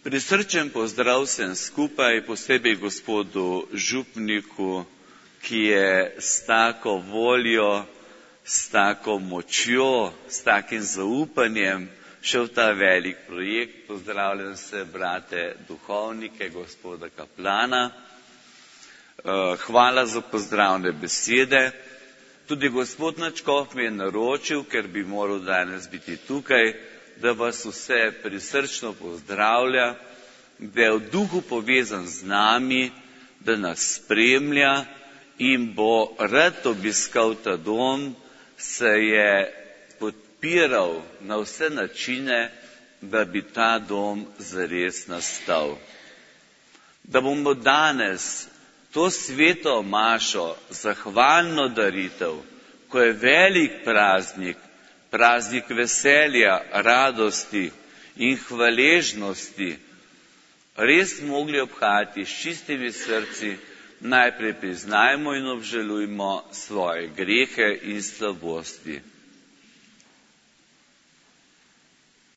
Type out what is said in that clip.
Prisrčen pozdrav vsem skupaj, posebej gospodu župniku, ki je s tako voljo, s tako močjo, s takim zaupanjem šel v ta velik projekt. Pozdravljam vse brate duhovnike, gospoda kaplana. Hvala za pozdravne besede. Tudi gospod nadškof mi je naročil, ker bi moral danes biti tukaj, da vas vse prisrčno pozdravlja, da je v duhu povezan z nami, da nas spremlja in bo rad obiskal ta dom, se je podpiral na vse načine, da bi ta dom zares nastal. Da bomo danes to sveto mašo, zahvalno daritev, ko je velik praznik, praznik veselja, radosti in hvaležnosti, res mogli obhajati s čistimi srci, najprej priznajmo in obžalujmo svoje grehe in slabosti.